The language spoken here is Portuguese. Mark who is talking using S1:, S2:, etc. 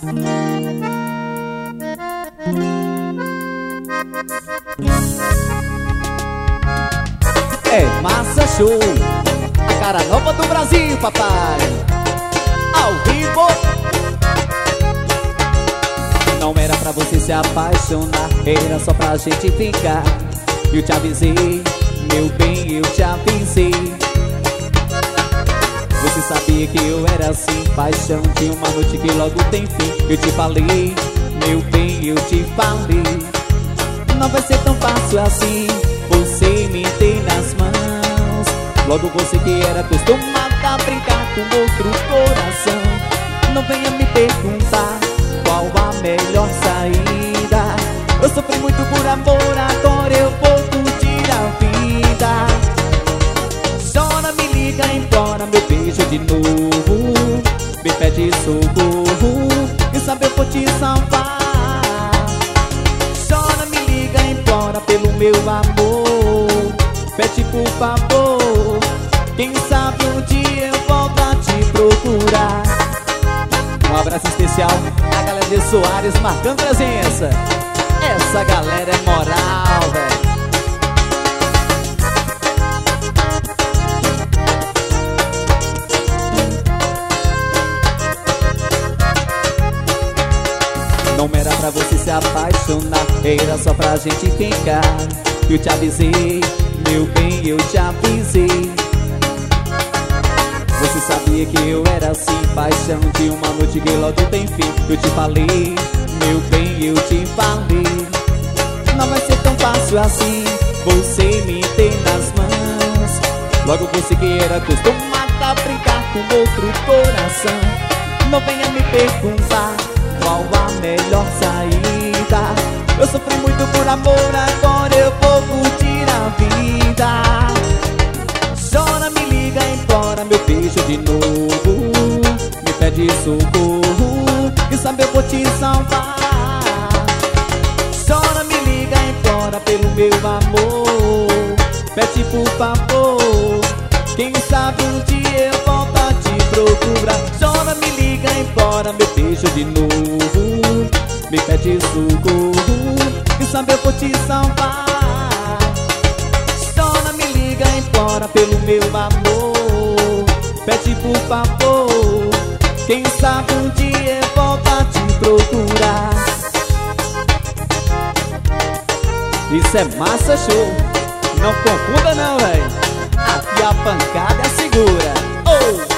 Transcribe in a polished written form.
S1: É Massa Show, a cara nova do Brasil, papai. Ao vivo. Não era pra você se apaixonar, era só pra gente ficar. Eu te avisei, meu bem, eu te avisei. Você sabia que eu era assim, paixão de uma noite que logo tem fim. Eu te falei, meu bem, eu te falei. Não vai ser tão fácil assim, você me tem nas mãos. Logo você que era acostumada a brincar com outro coração. Não venha me perguntar qual a melhor saída. Eu sofri muito por amor, agora eu vou curtir a vida. Chora, me liga, implora meu beijo de novo. Me pede socorro, e sabe eu vou te salvar. Chora, me liga, implora pelo meu amor. Pede por favor, quem sabe um dia eu volto a te procurar. Um abraço especial a galera de Soares marcando presença. Essa galera é moral, velho. Não era pra você se apaixonar, era só pra gente ficar. Eu te avisei, meu bem, eu te avisei. Você sabia que eu era assim, paixão de uma noite que logo tem fim. Eu te falei, meu bem, eu te falei. Não vai ser tão fácil assim, você me tem nas mãos. Logo você que era acostumada a brincar com outro coração. Não venha me perguntar qual a melhor saída. Eu sofri muito por amor, agora eu vou curtir a vida. Chora, me liga, implora meu beijo de novo. Me pede socorro, e sabe eu vou te salvar. Chora, me liga, implora pelo meu amor. Pede por favor, quem sabe um dia eu volto a te procurar. Chora, me liga, implora meu beijo de novo. Me pede socorro, e sabe eu vou te salvar. Chora, me liga, implora pelo meu amor. Pede por favor, quem sabe um dia eu volto a te procurar. Isso é Massa Show, não confunda não, velho. Aqui a pancada é segura. Oh!